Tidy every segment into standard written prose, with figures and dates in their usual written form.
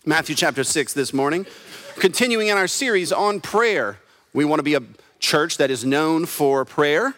Matthew chapter 6 this morning. Continuing in our series on prayer. We want to be a church that is known for prayer.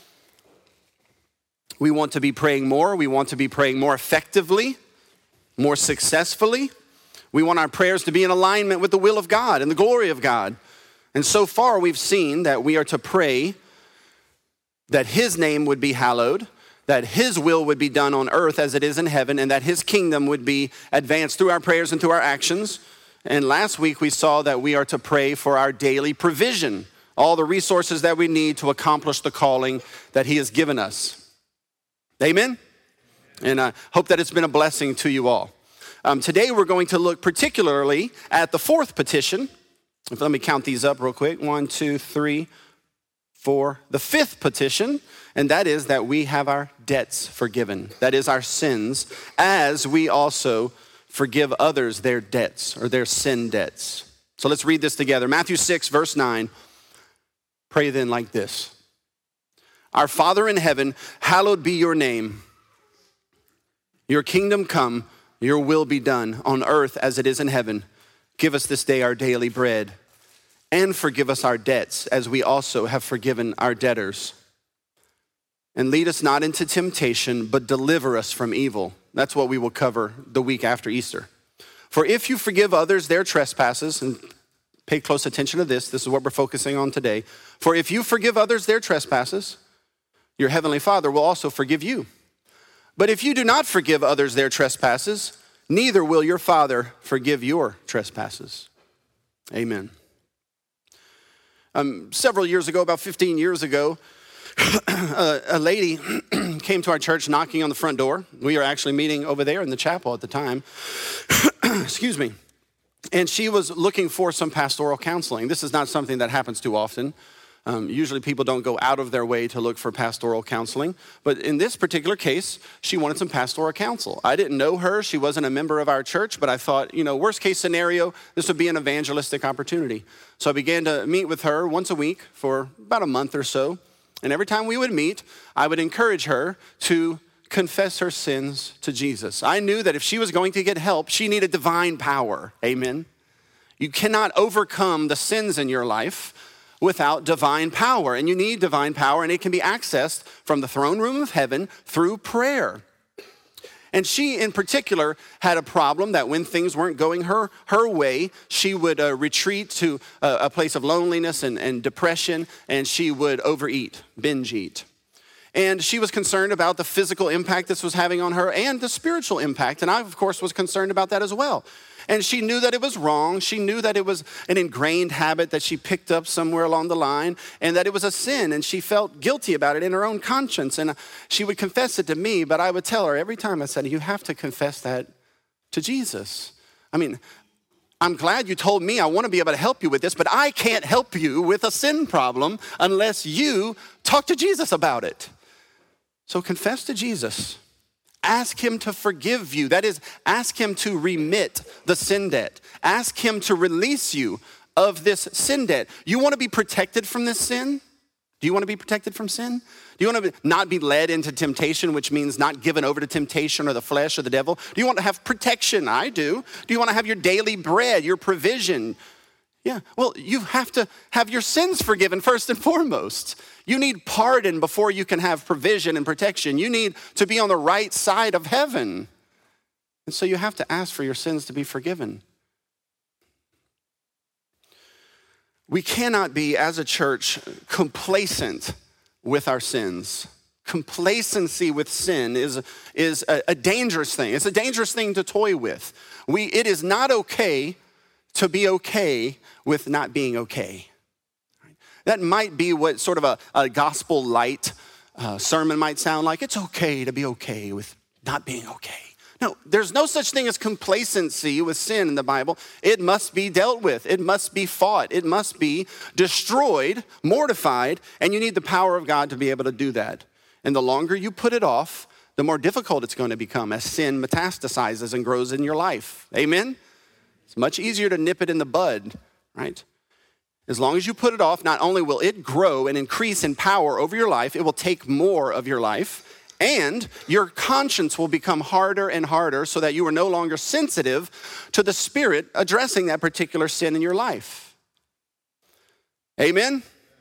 We want to be praying more. We want to be praying more effectively, more successfully. We want our prayers to be in alignment with the will of God and the glory of God. And so far we've seen that we are to pray that His name would be hallowed, that His will would be done on earth as it is in heaven, and that His kingdom would be advanced through our prayers and through our actions. And last week we saw that we are to pray for our daily provision, all the resources that we need to accomplish the calling that He has given us. Amen? And I hope that it's been a blessing to you all. Today we're going to look particularly at the fourth petition. Let me count these up real quick. 1, 2, 3, 4. The fifth petition, and that is that we have our debts forgiven. That is our sins, as we also forgive others their debts or their sin debts. So let's read this together. Matthew 6, verse 9. Pray then like this. Our Father in heaven, hallowed be your name. Your kingdom come, your will be done on earth as it is in heaven. Give us this day our daily bread, and forgive us our debts as we also have forgiven our debtors. And lead us not into temptation, but deliver us from evil. That's what we will cover the week after Easter. For if you forgive others their trespasses, and pay close attention to this is what we're focusing on today. For if you forgive others their trespasses, your heavenly Father will also forgive you. But if you do not forgive others their trespasses, neither will your Father forgive your trespasses. Amen. Several years ago, about 15 years ago, a lady came to our church knocking on the front door. We were actually meeting over there in the chapel at the time. Excuse me. And she was looking for some pastoral counseling. This is not something that happens too often. Usually people don't go out of their way to look for pastoral counseling. But in this particular case, she wanted some pastoral counsel. I didn't know her. She wasn't a member of our church, but I thought, worst case scenario, this would be an evangelistic opportunity. So I began to meet with her once a week for about a month or so. And every time we would meet, I would encourage her to confess her sins to Jesus. I knew that if she was going to get help, she needed divine power. Amen. You cannot overcome the sins in your life without divine power. And you need divine power, and it can be accessed from the throne room of heaven through prayer. And she, in particular, had a problem that when things weren't going her way, she would retreat to a place of loneliness and depression, and she would overeat, binge eat. And she was concerned about the physical impact this was having on her and the spiritual impact. And I, of course, was concerned about that as well. And she knew that it was wrong. She knew that it was an ingrained habit that she picked up somewhere along the line, and that it was a sin, and she felt guilty about it in her own conscience. And she would confess it to me, but I would tell her every time, I said, you have to confess that to Jesus. I mean, I'm glad you told me I want to be able to help you with this, but I can't help you with a sin problem unless you talk to Jesus about it. So confess to Jesus. Ask Him to forgive you. That is, ask Him to remit the sin debt. Ask Him to release you of this sin debt. You want to be protected from this sin? Do you want to be protected from sin? Do you want to not be led into temptation, which means not given over to temptation or the flesh or the devil? Do you want to have protection? I do. Do you want to have your daily bread, your provision? Yeah, well, you have to have your sins forgiven first and foremost. You need pardon before you can have provision and protection. You need to be on the right side of heaven. And so you have to ask for your sins to be forgiven. We cannot be, as a church, complacent with our sins. Complacency with sin is a dangerous thing. It's a dangerous thing to toy with. It is not okay to be okay with not being okay. That might be what sort of a gospel light sermon might sound like. It's okay to be okay with not being okay. No, there's no such thing as complacency with sin in the Bible. It must be dealt with. It must be fought. It must be destroyed, mortified, and you need the power of God to be able to do that. And the longer you put it off, the more difficult it's going to become as sin metastasizes and grows in your life. Amen? It's much easier to nip it in the bud, right? As long as you put it off, not only will it grow and increase in power over your life, it will take more of your life, And your conscience will become harder and harder so that you are no longer sensitive to the Spirit addressing that particular sin in your life. Amen?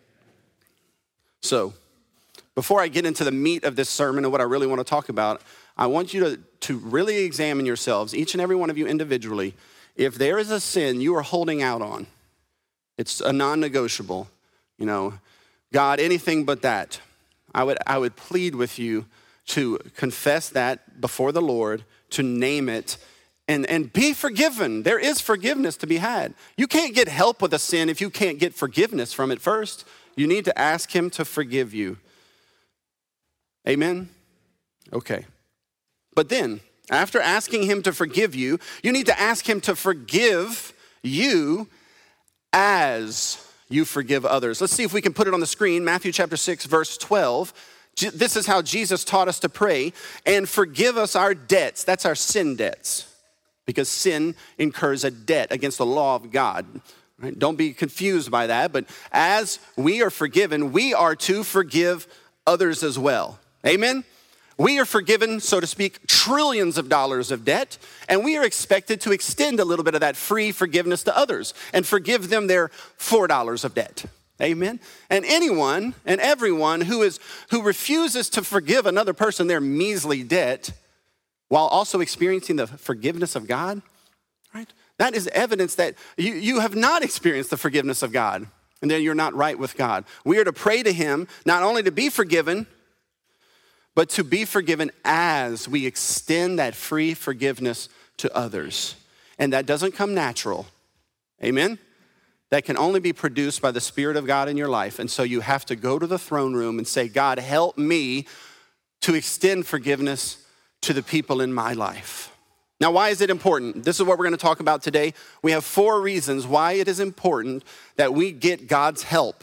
So, before I get into the meat of this sermon and what I really want to talk about, I want you to really examine yourselves, each and every one of you individually. If there is a sin you are holding out on, it's a non-negotiable, God, anything but that. I would plead with you to confess that before the Lord, to name it, and be forgiven. There is forgiveness to be had. You can't get help with a sin if you can't get forgiveness from it first. You need to ask him to forgive you. Amen? Okay. But then, after asking him to forgive you, you need to ask him to forgive you as you forgive others. Let's see if we can put it on the screen. Matthew chapter 6, verse 12. This is how Jesus taught us to pray. And forgive us our debts. That's our sin debts. Because sin incurs a debt against the law of God. Right? Don't be confused by that. But as we are forgiven, we are to forgive others as well. Amen? We are forgiven, so to speak, trillions of dollars of debt, and we are expected to extend a little bit of that free forgiveness to others and forgive them their $4 of debt. Amen? And anyone and everyone who refuses to forgive another person their measly debt while also experiencing the forgiveness of God, right? That is evidence that you have not experienced the forgiveness of God, and then you're not right with God. We are to pray to him not only to be forgiven, but to be forgiven as we extend that free forgiveness to others. And that doesn't come natural. Amen? That can only be produced by the Spirit of God in your life. And so you have to go to the throne room and say, God, help me to extend forgiveness to the people in my life. Now, why is it important? This is what we're going to talk about today. We have 4 reasons why it is important that we get God's help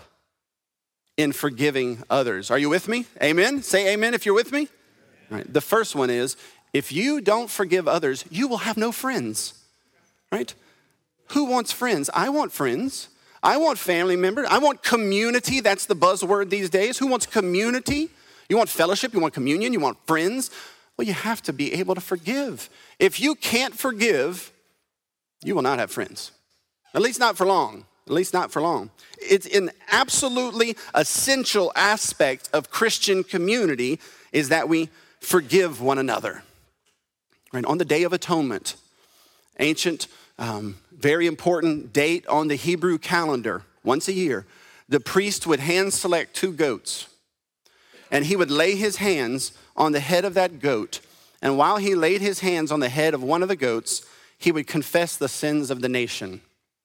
in forgiving others. Are you with me? Amen? Say amen if you're with me. All right. The first one is, if you don't forgive others, you will have no friends, right? Who wants friends? I want friends. I want family members. I want community. That's the buzzword these days. Who wants community? You want fellowship? You want communion? You want friends? Well, you have to be able to forgive. If you can't forgive, you will not have friends. At least not for long. At least not for long. It's an absolutely essential aspect of Christian community is that we forgive one another. Right? On the Day of Atonement, ancient, very important date on the Hebrew calendar, once a year, the priest would hand select 2 goats, and he would lay his hands on the head of that goat, and while he laid his hands on the head of one of the goats, he would confess the sins of the nation.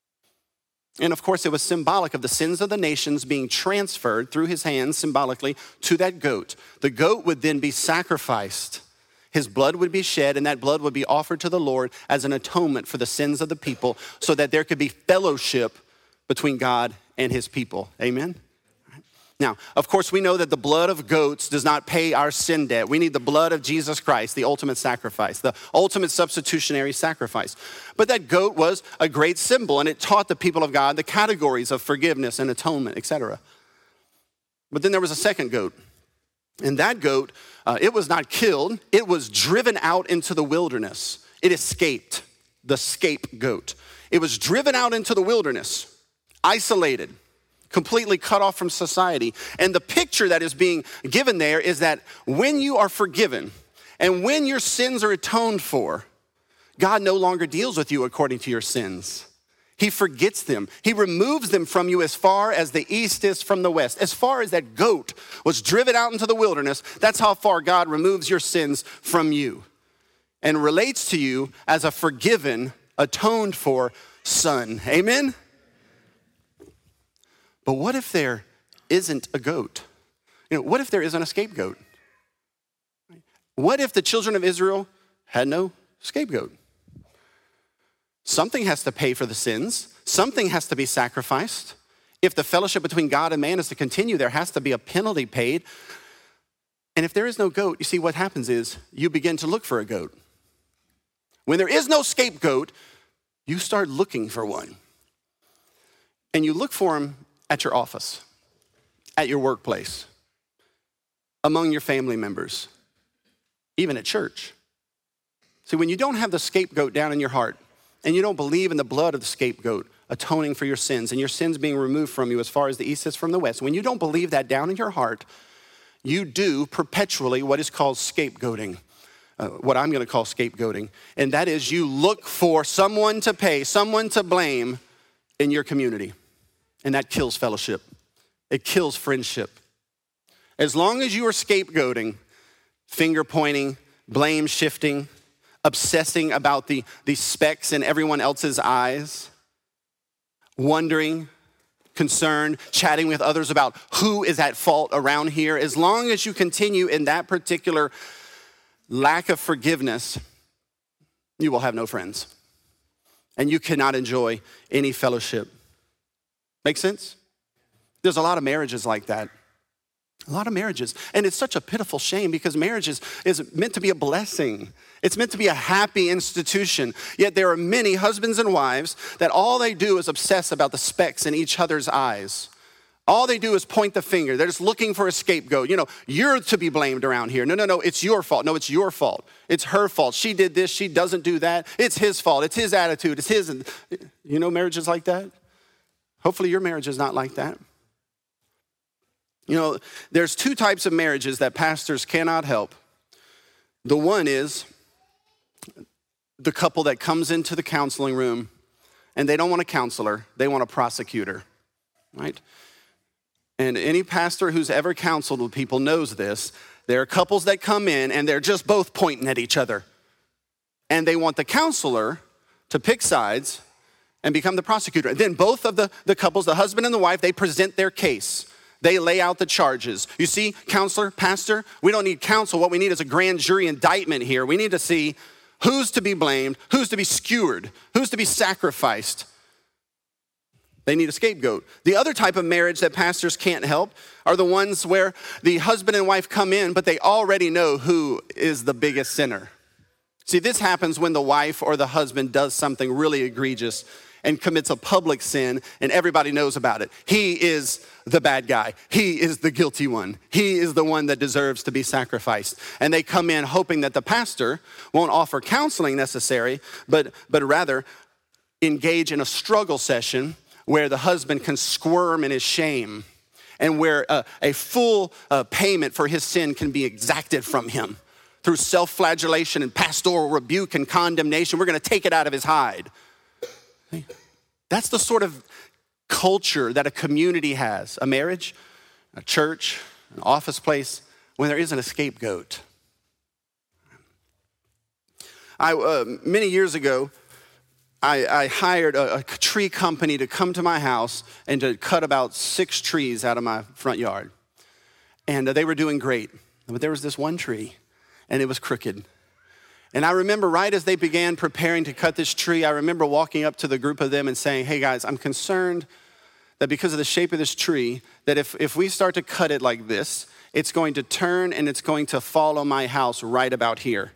And of course, it was symbolic of the sins of the nations being transferred through his hands symbolically to that goat. The goat would then be sacrificed. His blood would be shed, and that blood would be offered to the Lord as an atonement for the sins of the people so that there could be fellowship between God and his people. Amen? Now, of course, we know that the blood of goats does not pay our sin debt. We need the blood of Jesus Christ, the ultimate sacrifice, the ultimate substitutionary sacrifice. But that goat was a great symbol, and it taught the people of God the categories of forgiveness and atonement, etc. But then there was a second goat. And that goat, it was not killed. It was driven out into the wilderness. It escaped, the scapegoat. It was driven out into the wilderness, isolated, completely cut off from society. And the picture that is being given there is that when you are forgiven and when your sins are atoned for, God no longer deals with you according to your sins. He forgets them. He removes them from you as far as the east is from the west. As far as that goat was driven out into the wilderness, that's how far God removes your sins from you and relates to you as a forgiven, atoned for son. Amen? But what if there isn't a goat? What if there isn't a scapegoat? What if the children of Israel had no scapegoat? Something has to pay for the sins. Something has to be sacrificed. If the fellowship between God and man is to continue, there has to be a penalty paid. And if there is no goat, you see what happens is you begin to look for a goat. When there is no scapegoat, you start looking for one. And you look for him at your office, at your workplace, among your family members, even at church. See, when you don't have the scapegoat down in your heart, and you don't believe in the blood of the scapegoat atoning for your sins, and your sins being removed from you as far as the east is from the west, when you don't believe that down in your heart, you do perpetually what is called scapegoating, what I'm gonna call scapegoating. And that is you look for someone to pay, someone to blame in your community. And that kills fellowship. It kills friendship. As long as you are scapegoating, finger pointing, blame shifting, obsessing about the specks in everyone else's eyes, wondering, concerned, chatting with others about who is at fault around here, as long as you continue in that particular lack of forgiveness, you will have no friends. And you cannot enjoy any fellowship. Make sense? There's a lot of marriages like that. A lot of marriages. And it's such a pitiful shame because marriage is meant to be a blessing. It's meant to be a happy institution. Yet there are many husbands and wives that all they do is obsess about the specks in each other's eyes. All they do is point the finger. They're just looking for a scapegoat. You know, you're to be blamed around here. No, it's your fault. No, it's your fault. It's her fault. She did this. She doesn't do that. It's his fault. It's his attitude. It's his. You know marriages like that? Hopefully your marriage is not like that. You know, there's two types of marriages that pastors cannot help. The one is the couple that comes into the counseling room and they don't want a counselor, they want a prosecutor, right? And any pastor who's ever counseled with people knows this. There are couples that come in and they're just both pointing at each other. And they want the counselor to pick sides and become the prosecutor. And then both of the couples, the husband and the wife, they present their case. They lay out the charges. You see, counselor, pastor, we don't need counsel. What we need is a grand jury indictment here. We need to see who's to be blamed, who's to be skewered, who's to be sacrificed. They need a scapegoat. The other type of marriage that pastors can't help are the ones where the husband and wife come in, but they already know who is the biggest sinner. See, this happens when the wife or the husband does something really egregious and commits a public sin, and everybody knows about it. He is the bad guy. He is the guilty one. He is the one that deserves to be sacrificed. And they come in hoping that the pastor won't offer counseling necessary, but rather engage in a struggle session where the husband can squirm in his shame and where a full payment for his sin can be exacted from him. Through self-flagellation and pastoral rebuke and condemnation, we're gonna take it out of his hide. That's the sort of culture that a community has, a marriage, a church, an office place, when there isn't a scapegoat. Many years ago, I hired a tree company to come to my house and to cut about 6 trees out of my front yard. And they were doing great, but there was this one tree, and it was crooked. And I remember right as they began preparing to cut this tree, I remember walking up to the group of them and saying, hey guys, I'm concerned that because of the shape of this tree, that if we start to cut it like this, it's going to turn and it's going to follow my house right about here.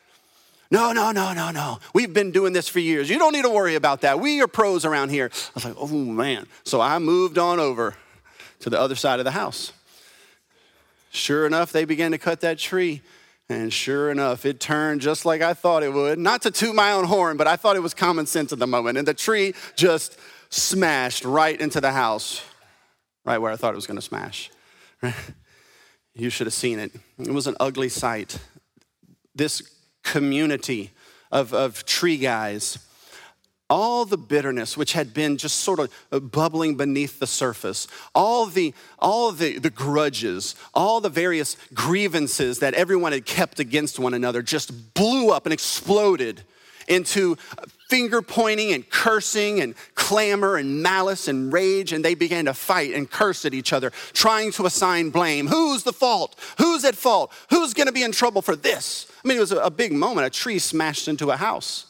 No. We've been doing this for years. You don't need to worry about that. We are pros around here. I was like, oh man. So I moved on over to the other side of the house. Sure enough, they began to cut that tree. And sure enough, it turned just like I thought it would. Not to toot my own horn, but I thought it was common sense at the moment. And the tree just smashed right into the house, right where I thought it was gonna smash. You should have seen it. It was an ugly sight. This community of tree guys, all the bitterness which had been just sort of bubbling beneath the surface, all the grudges, all the various grievances that everyone had kept against one another just blew up and exploded into finger pointing and cursing and clamor and malice and rage, and they began to fight and curse at each other, trying to assign blame. Who's the fault? Who's at fault? Who's gonna be in trouble for this? I mean, it was a big moment. A tree smashed into a house.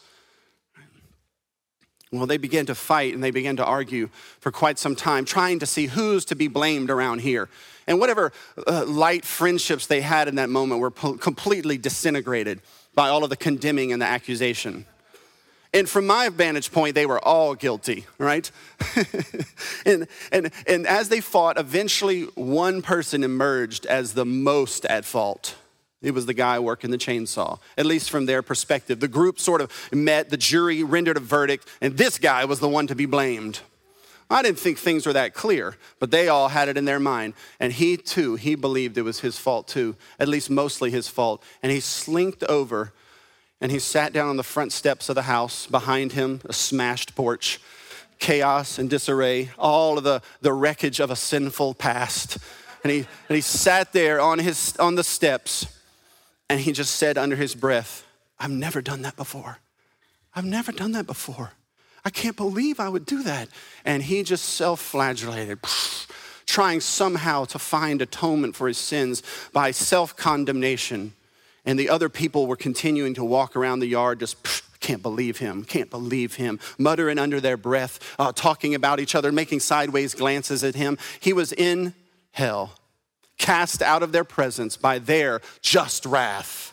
Well, they began to fight and they began to argue for quite some time, trying to see who's to be blamed around here. And whatever light friendships they had in that moment were completely disintegrated by all of the condemning and the accusation. And from my vantage point, they were all guilty, right? and as they fought, eventually one person emerged as the most at fault. It was the guy working the chainsaw, at least from their perspective. The group sort of met, the jury rendered a verdict, and this guy was the one to be blamed. I didn't think things were that clear, but they all had it in their mind. And he too, he believed it was his fault too, at least mostly his fault. And he slinked over and he sat down on the front steps of the house. Behind him, a smashed porch, chaos and disarray, all of the wreckage of a sinful past. And he sat there on the steps. And he just said under his breath, I've never done that before. I've never done that before. I can't believe I would do that. And he just self-flagellated, trying somehow to find atonement for his sins by self-condemnation. And the other people were continuing to walk around the yard just, can't believe him, muttering under their breath, talking about each other, making sideways glances at him. He was in hell, cast out of their presence by their just wrath.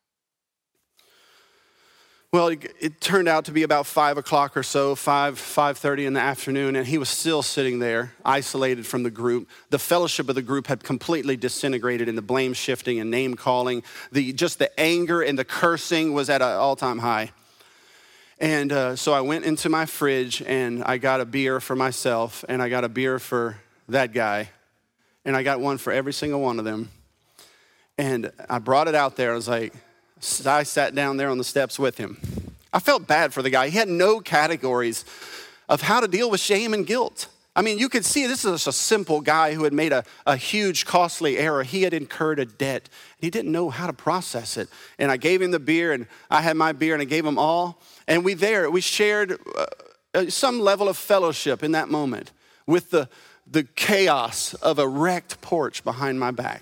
Well, it turned out to be about 5 o'clock or so, 5:30 in the afternoon, and he was still sitting there, isolated from the group. The fellowship of the group had completely disintegrated, and the blame shifting and name calling, just the anger and the cursing was at an all-time high. And so I went into my fridge, and I got a beer for myself, and I got a beer for that guy, and I got one for every single one of them. And I brought it out there. I sat down there on the steps with him. I felt bad for the guy. He had no categories of how to deal with shame and guilt. I mean, you could see this is a simple guy who had made a huge, costly error. He had incurred a debt, and he didn't know how to process it. And I gave him the beer, and I had my beer, and I gave him all. And we shared some level of fellowship in that moment with the chaos of a wrecked porch behind my back.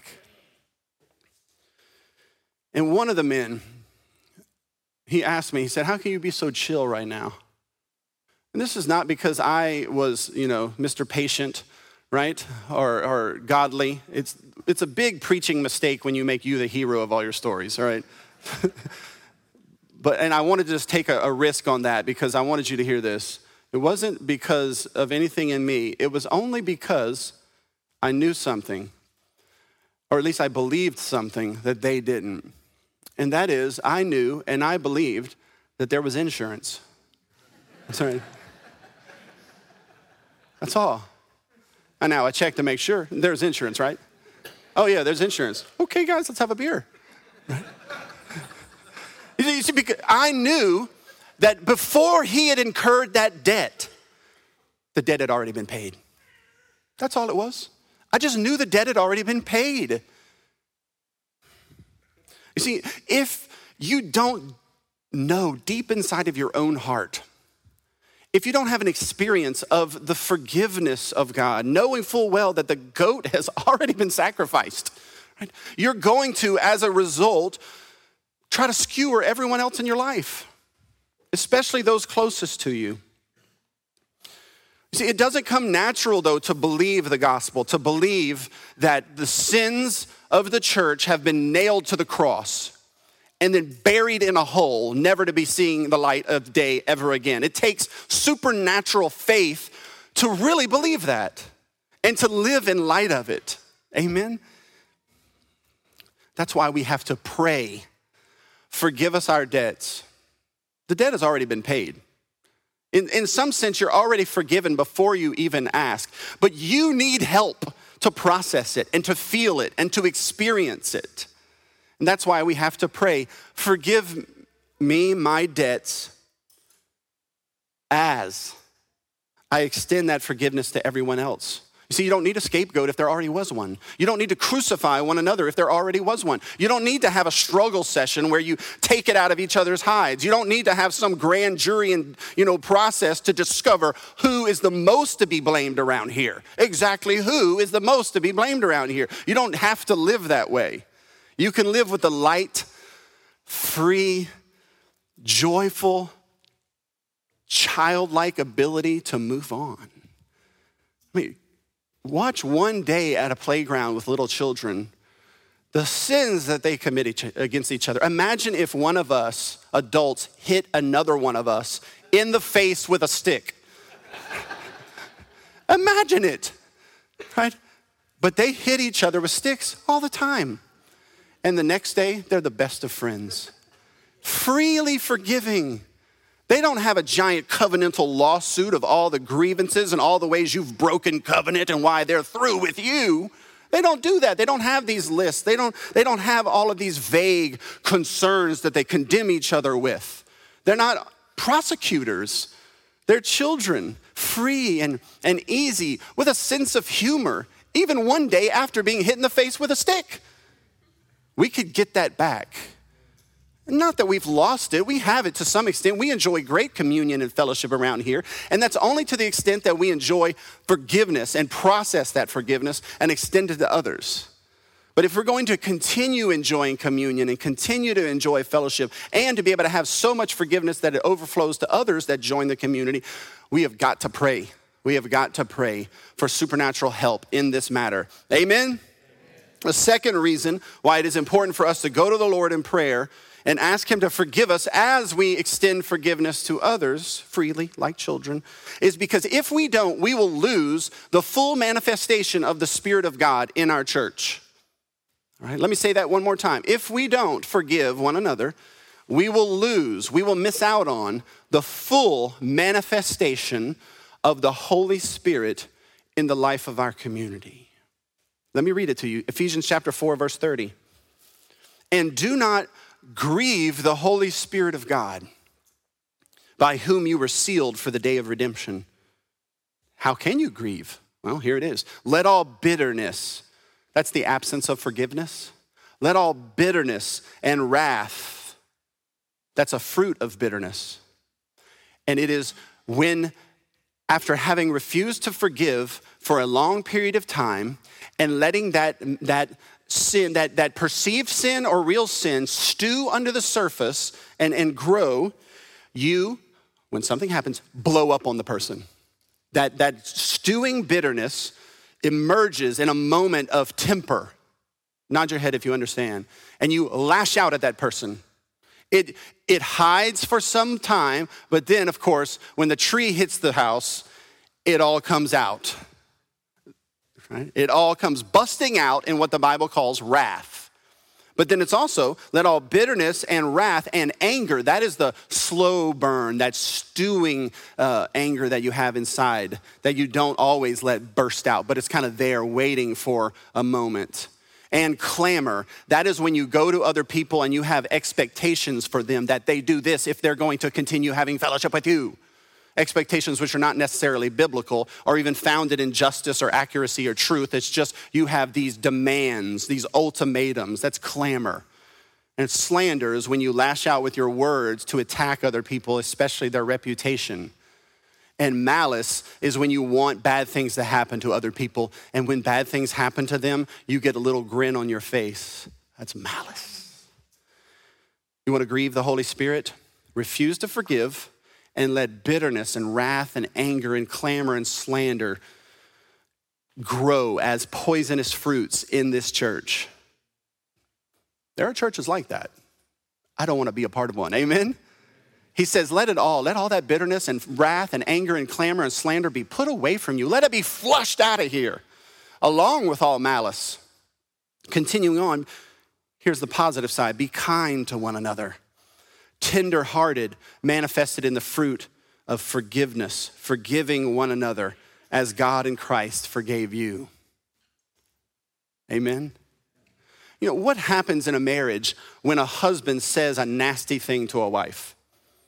And one of the men, he asked me, he said, how can you be so chill right now? And this is not because I was, Mr. Patient, right? Or godly. It's a big preaching mistake when you make you the hero of all your stories, all right? And I wanted to just take a risk on that because I wanted you to hear this. It wasn't because of anything in me. It was only because I knew something, or at least I believed something that they didn't. And that is, I knew and I believed that there was insurance. That's right. That's all. And now I checked to make sure there's insurance, right? Oh yeah, there's insurance. Okay, guys, let's have a beer. Right? You see, because I knew that before he had incurred that debt, the debt had already been paid. That's all it was. I just knew the debt had already been paid. You see, if you don't know deep inside of your own heart, if you don't have an experience of the forgiveness of God, knowing full well that the goat has already been sacrificed, right? You're going to, as a result, try to skewer everyone else in your life, especially those closest to you. You see, it doesn't come natural, though, to believe the gospel, to believe that the sins of the church have been nailed to the cross and then buried in a hole, never to be seeing the light of day ever again. It takes supernatural faith to really believe that and to live in light of it. Amen? That's why we have to pray, forgive us our debts. The debt has already been paid. In some sense, you're already forgiven before you even ask, but you need help to process it and to feel it and to experience it. And that's why we have to pray, forgive me my debts as I extend that forgiveness to everyone else. You see, you don't need a scapegoat if there already was one. You don't need to crucify one another if there already was one. You don't need to have a struggle session where you take it out of each other's hides. You don't need to have some grand jury and, process to discover who is the most to be blamed around here. Exactly who is the most to be blamed around here. You don't have to live that way. You can live with the light, free, joyful, childlike ability to move on. I mean, watch one day at a playground with little children, the sins that they commit against each other. Imagine if one of us adults hit another one of us in the face with a stick. Imagine it, right? But they hit each other with sticks all the time. And the next day, they're the best of friends. Freely forgiving. They don't have a giant covenantal lawsuit of all the grievances and all the ways you've broken covenant and why they're through with you. They don't do that. They don't have these lists. They don't have all of these vague concerns that they condemn each other with. They're not prosecutors. They're children, free and easy, with a sense of humor, even one day after being hit in the face with a stick. We could get that back. Not that we've lost it. We have it to some extent. We enjoy great communion and fellowship around here. And that's only to the extent that we enjoy forgiveness and process that forgiveness and extend it to others. But if we're going to continue enjoying communion and continue to enjoy fellowship and to be able to have so much forgiveness that it overflows to others that join the community, we have got to pray. We have got to pray for supernatural help in this matter. Amen? The second reason why it is important for us to go to the Lord in prayer and ask him to forgive us as we extend forgiveness to others freely, like children, is because if we don't, we will lose the full manifestation of the Spirit of God in our church. All right, let me say that one more time. If we don't forgive one another, we will miss out on the full manifestation of the Holy Spirit in the life of our community. Let me read it to you. Ephesians chapter 4, verse 30. And do not grieve the Holy Spirit of God, by whom you were sealed for the day of redemption. How can you grieve? Well, here it is. Let all bitterness, that's the absence of forgiveness. Let all bitterness and wrath, that's a fruit of bitterness. And it is when, after having refused to forgive for a long period of time and letting that sin, that perceived sin or real sin stew under the surface and grow, you, when something happens, blow up on the person. That stewing bitterness emerges in a moment of temper. Nod your head if you understand. And you lash out at that person. It hides for some time, but then, of course, when the tree hits the house, it all comes out. Right? It all comes busting out in what the Bible calls wrath. But then it's also, let all bitterness and wrath and anger, that is the slow burn, that stewing anger that you have inside, that you don't always let burst out, but it's kind of there waiting for a moment. And clamor, that is when you go to other people and you have expectations for them that they do this if they're going to continue having fellowship with you. Expectations which are not necessarily biblical or even founded in justice or accuracy or truth. It's just you have these demands, these ultimatums. That's clamor. And slander is when you lash out with your words to attack other people, especially their reputation. And malice is when you want bad things to happen to other people. And when bad things happen to them, you get a little grin on your face. That's malice. You want to grieve the Holy Spirit? Refuse to forgive and let bitterness and wrath and anger and clamor and slander grow as poisonous fruits in this church. There are churches like that. I don't want to be a part of one. Amen? He says, let all that bitterness and wrath and anger and clamor and slander be put away from you. Let it be flushed out of here, along with all malice. Continuing on, here's the positive side. Be kind to one another. Tender-hearted, manifested in the fruit of forgiveness, forgiving one another as God in Christ forgave you. Amen? You know, what happens in a marriage when a husband says a nasty thing to a wife?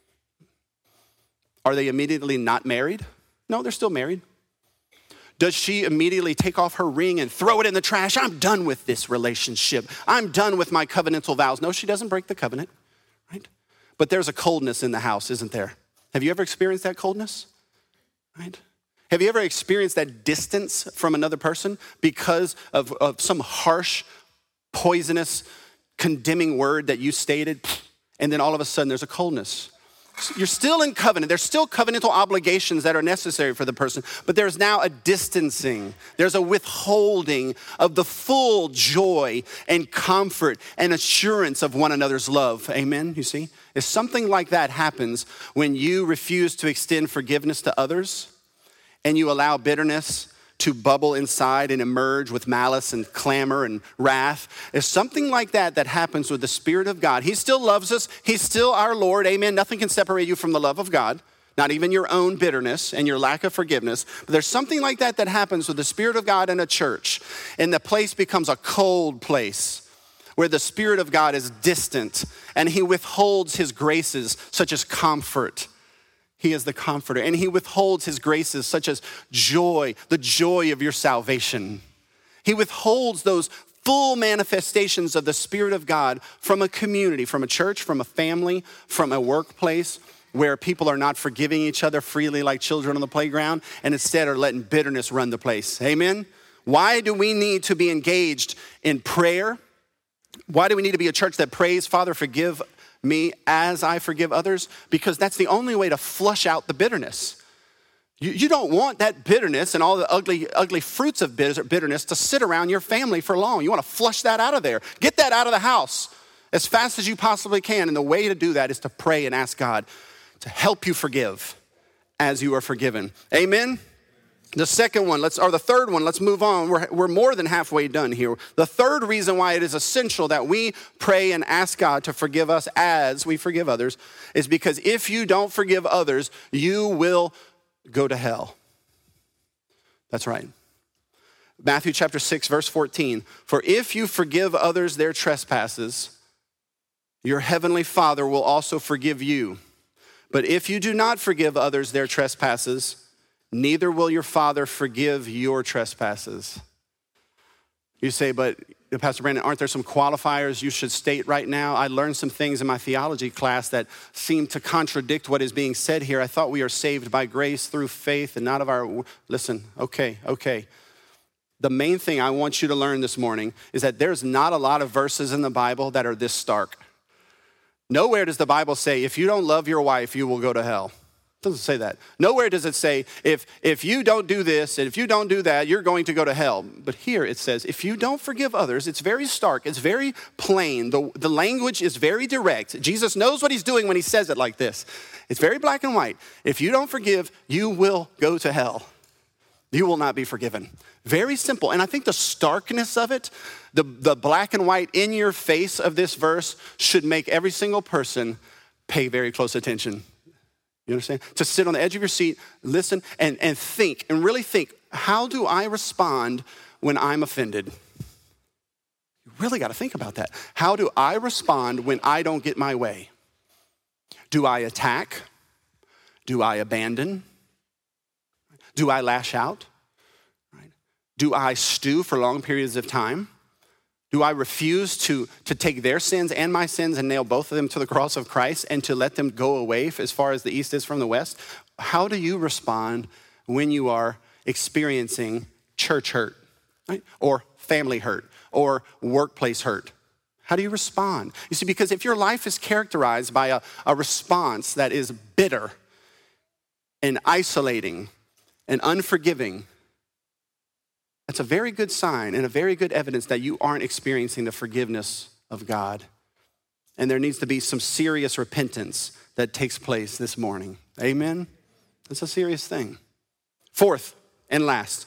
Are they immediately not married? No, they're still married. Does she immediately take off her ring and throw it in the trash? I'm done with this relationship. I'm done with my covenantal vows. No, she doesn't break the covenant, right? But there's a coldness in the house, isn't there? Have you ever experienced that coldness? Right? Have you ever experienced that distance from another person because of some harsh, poisonous, condemning word that you stated, and then all of a sudden there's a coldness? You're still in covenant. There's still covenantal obligations that are necessary for the person, but there's now a distancing. There's a withholding of the full joy and comfort and assurance of one another's love. Amen, you see? If something like that happens when you refuse to extend forgiveness to others and you allow bitterness to bubble inside and emerge with malice and clamor and wrath. There's something like that that happens with the Spirit of God. He still loves us. He's still our Lord. Amen. Nothing can separate you from the love of God, not even your own bitterness and your lack of forgiveness. But there's something like that that happens with the Spirit of God in a church, and the place becomes a cold place where the Spirit of God is distant and he withholds his graces such as comfort. He is the comforter, and he withholds his graces such as joy, the joy of your salvation. He withholds those full manifestations of the Spirit of God from a community, from a church, from a family, from a workplace where people are not forgiving each other freely like children on the playground, and instead are letting bitterness run the place. Amen? Why do we need to be engaged in prayer? Why do we need to be a church that prays, Father, forgive me as I forgive others? Because that's the only way to flush out the bitterness. You don't want that bitterness and all the ugly fruits of bitterness to sit around your family for long. You want to flush that out of there. Get that out of the house as fast as you possibly can. And the way to do that is to pray and ask God to help you forgive as you are forgiven. Amen? The second one, the third one, let's move on. We're more than halfway done here. The third reason why it is essential that we pray and ask God to forgive us as we forgive others is because if you don't forgive others, you will go to hell. That's right. Matthew chapter 6, verse 14. For if you forgive others their trespasses, your heavenly Father will also forgive you. But if you do not forgive others their trespasses, neither will your Father forgive your trespasses. You say, but Pastor Brandon, aren't there some qualifiers you should state right now? I learned some things in my theology class that seem to contradict what is being said here. I thought we are saved by grace through faith and not of our... Listen, okay. The main thing I want you to learn this morning is that there's not a lot of verses in the Bible that are this stark. Nowhere does the Bible say, if you don't love your wife, you will go to hell. It doesn't say that. Nowhere does it say, if you don't do this and if you don't do that, you're going to go to hell. But here it says, if you don't forgive others, it's very stark, it's very plain. The language is very direct. Jesus knows what he's doing when he says it like this. It's very black and white. If you don't forgive, you will go to hell. You will not be forgiven. Very simple. And I think the starkness of it, the black and white in your face of this verse should make every single person pay very close attention. You understand? To sit on the edge of your seat, listen, and think, and really think, how do I respond when I'm offended? You really got to think about that. How do I respond when I don't get my way? Do I attack? Do I abandon? Do I lash out? Do I stew for long periods of time? Do I refuse to take their sins and my sins and nail both of them to the cross of Christ and to let them go away as far as the east is from the west? How do you respond when you are experiencing church hurt, right? Or family hurt or workplace hurt? How do you respond? You see, because if your life is characterized by a response that is bitter and isolating and unforgiving, that's a very good sign and a very good evidence that you aren't experiencing the forgiveness of God. And there needs to be some serious repentance that takes place this morning. Amen? It's a serious thing. Fourth and last,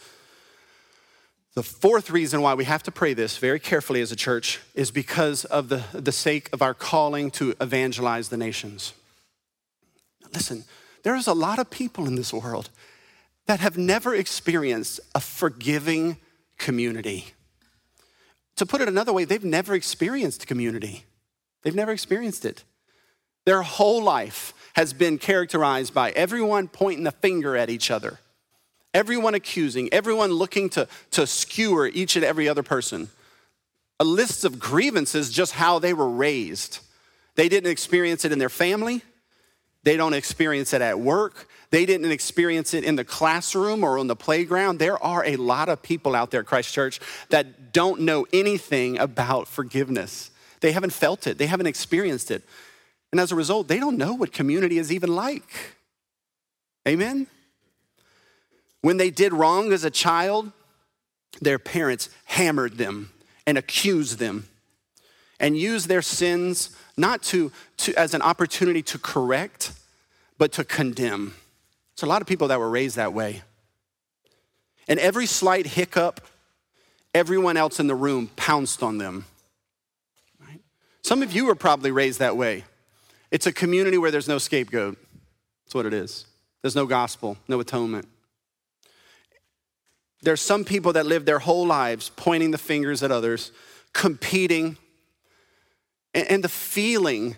the fourth reason why we have to pray this very carefully as a church is because of the sake of our calling to evangelize the nations. Listen, there's a lot of people in this world that have never experienced a forgiving community. To put it another way, they've never experienced community. They've never experienced it. Their whole life has been characterized by everyone pointing the finger at each other, everyone accusing, everyone looking to skewer each and every other person. A list of grievances, just how they were raised. They didn't experience it in their family. They don't experience it at work. They didn't experience it in the classroom or on the playground. There are a lot of people out there, Christ Church, that don't know anything about forgiveness. They haven't felt it. They haven't experienced it. And as a result, they don't know what community is even like. Amen? When they did wrong as a child, their parents hammered them and accused them and used their sins not to as an opportunity to correct, but to condemn. There's a lot of people that were raised that way. And every slight hiccup, everyone else in the room pounced on them. Right? Some of you were probably raised that way. It's a community where there's no scapegoat. That's what it is. There's no gospel, no atonement. There's some people that live their whole lives pointing the fingers at others, competing, and the feeling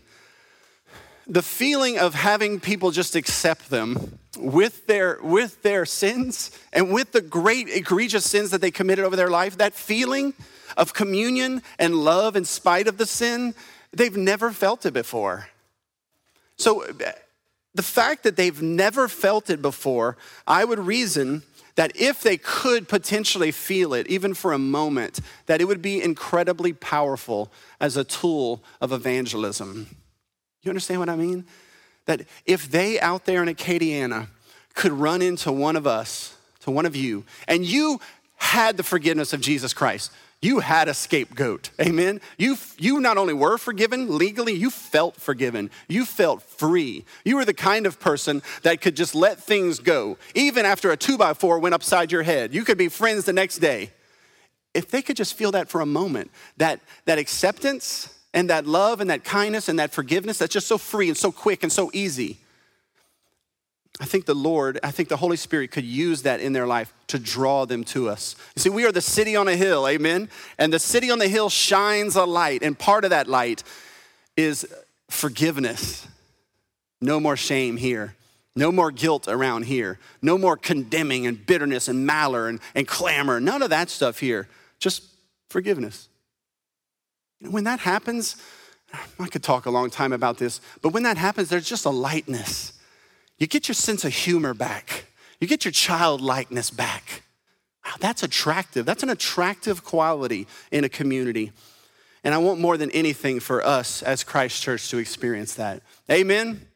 of having people just accept them with their sins and with the great egregious sins that they committed over their life, that feeling of communion and love in spite of the sin, they've never felt it before. So the fact that they've never felt it before, I would reason that if they could potentially feel it, even for a moment, that it would be incredibly powerful as a tool of evangelism. You understand what I mean? That if they out there in Acadiana could run into one of us, to one of you, and you had the forgiveness of Jesus Christ, you had a scapegoat, amen? You not only were forgiven legally, you felt forgiven. You felt free. You were the kind of person that could just let things go. Even after a 2x4 went upside your head, you could be friends the next day. If they could just feel that for a moment, that acceptance and that love and that kindness and that forgiveness that's just so free and so quick and so easy, I think the Holy Spirit could use that in their life to draw them to us. You see, we are the city on a hill, amen? And the city on the hill shines a light, and part of that light is forgiveness. No more shame here. No more guilt around here. No more condemning and bitterness and malor and clamor. None of that stuff here. Just forgiveness. When that happens, I could talk a long time about this, but when that happens, there's just a lightness. You get your sense of humor back. You get your childlikeness back. Wow, that's attractive. That's an attractive quality in a community. And I want more than anything for us as Christ Church to experience that. Amen.